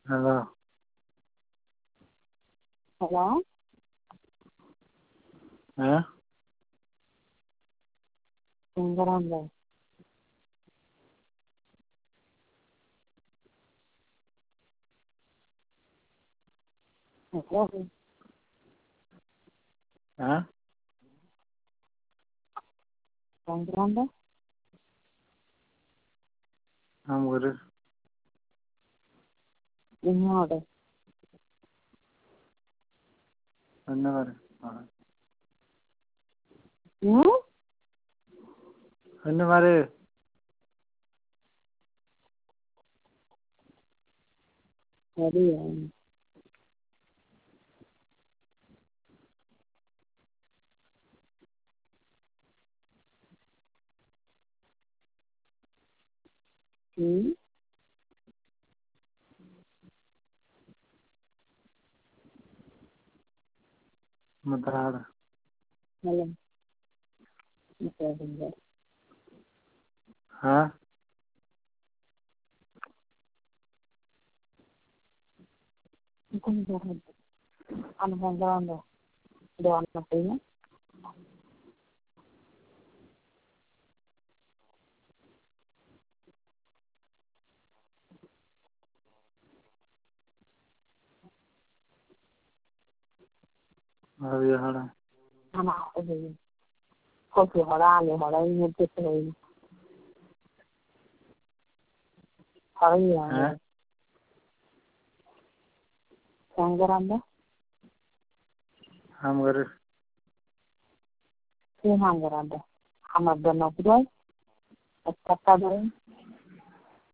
Hello. Hello? Huh? Grande. Hello? Huh? Grande? I'm good. Ignore. Never. Hmm? Never. Very. Hmm? Matar. Hello. Okay. Huh? I'm grande. Doon na kayo. Hara. Ano ako din. Kopi horale, horale yung tituloy. Huh? Horale. Grande? I'm good. Grande. I'm a donor. At